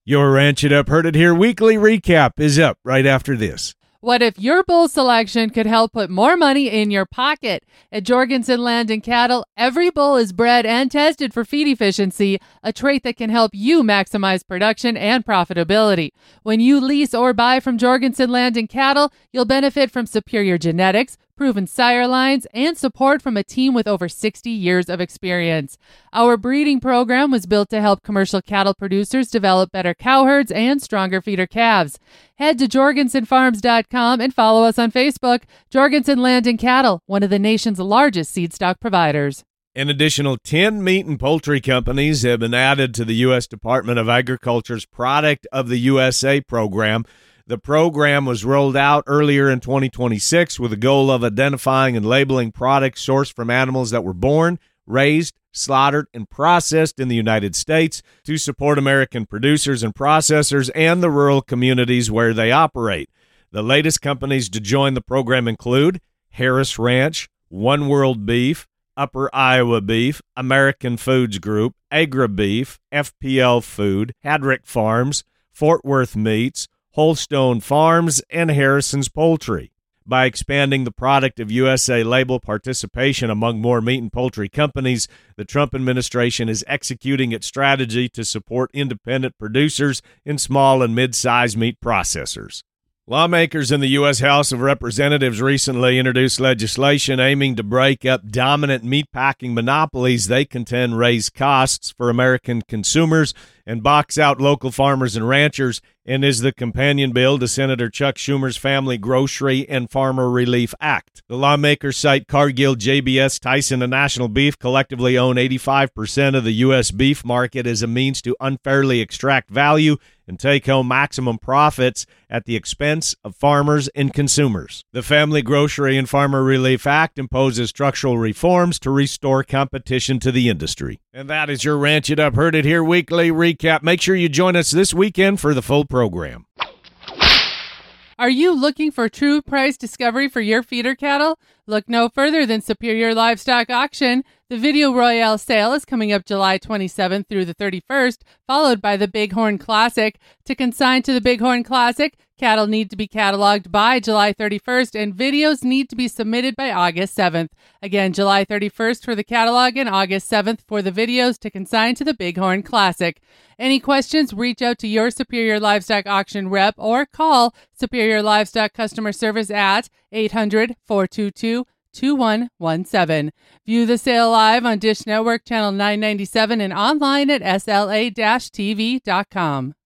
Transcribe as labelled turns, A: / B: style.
A: Your Ranch It Up, Heard It Here weekly recap is up right after this.
B: What if your bull selection could help put more money in your pocket? At Jorgensen Land and Cattle, every bull is bred and tested for feed efficiency, a trait that can help you maximize production and profitability. When you lease or buy from Jorgensen Land and Cattle, you'll benefit from superior genetics, proven sire lines, and support from a team with over 60 years of experience. Our breeding program was built to help commercial cattle producers develop better cow herds and stronger feeder calves. Head to jorgensenfarms.com and follow us on Facebook. Jorgensen Land and Cattle, one of the nation's largest seed stock providers.
A: An additional 10 meat and poultry companies have been added to the U.S. Department of Agriculture's Product of the USA program. The program was rolled out earlier in 2026 with the goal of identifying and labeling products sourced from animals that were born, raised, slaughtered, and processed in the United States to support American producers and processors and the rural communities where they operate. The latest companies to join the program include Harris Ranch, One World Beef, Upper Iowa Beef, American Foods Group, Agra Beef, FPL Food, Hadrick Farms, Fort Worth Meats, Holstone Farms, and Harrison's Poultry. By expanding the Product of USA label participation among more meat and poultry companies, the Trump administration is executing its strategy to support independent producers and small and mid-sized meat processors. Lawmakers in the U.S. House of Representatives recently introduced legislation aiming to break up dominant meatpacking monopolies they contend raise costs for American consumers and box out local farmers and ranchers, and is the companion bill to Senator Chuck Schumer's Family Grocery and Farmer Relief Act. The lawmakers cite Cargill, JBS, Tyson, and National Beef collectively own 85% of the U.S. beef market as a means to unfairly extract value and take home maximum profits at the expense of farmers and consumers. The Family Grocery and Farmer Relief Act imposes structural reforms to restore competition to the industry. And that is your Ranch It Up, Heard It Here weekly recap. Make sure you join us this weekend for the full program.
B: Are you looking for true price discovery for your feeder cattle? Look no further than Superior Livestock Auction. The Video Royale sale is coming up July 27th through the 31st, followed by the Bighorn Classic. To consign to the Bighorn Classic, cattle need to be cataloged by July 31st, and videos need to be submitted by August 7th. Again, July 31st for the catalog and August 7th for the videos to consign to the Bighorn Classic. Any questions, reach out to your Superior Livestock Auction rep or call Superior Livestock Customer Service at 800-422-2117. View the sale live on Dish Network Channel 997 and online at sla-tv.com.